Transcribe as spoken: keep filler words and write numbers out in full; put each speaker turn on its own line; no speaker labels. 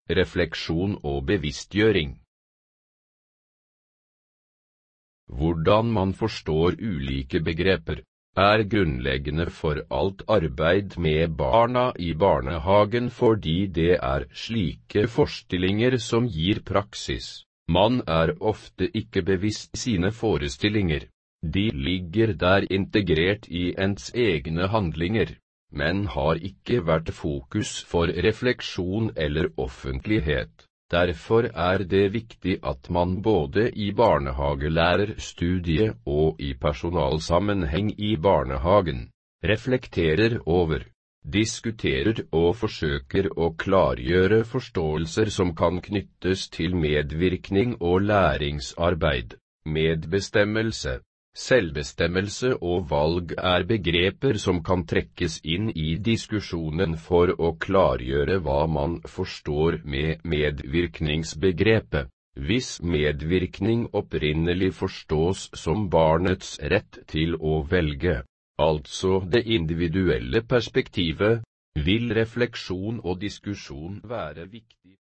refleksjon og bevisstgjøring. Hvordan man forstår ulike begreper, er grunnleggende for alt arbeid med barna i barnehagen fordi det er slike forestillinger som gir praksis. Man er ofte ikke bevisst sine forestillinger. De ligger der integrert i ens egne handlinger, men har ikke vært fokus for refleksjon eller offentlighet. Derfor er det viktig at man både i barnehagelærerstudiet og i personalsammenheng i barnehagen reflekterer over, diskuterer og forsøker å klargjøre forståelser som kan knyttes til medvirkning og læringsarbeid. Medbestemmelse, selvbestemmelse og valg er begreper som kan trekkes inn i diskusjonen for å klargjøre hva man forstår med medvirkningsbegrepet. Hvis medvirkning opprinnelig forstås som barnets rett til å velge, altså det individuelle perspektivet, vil refleksjon og diskusjon være viktig.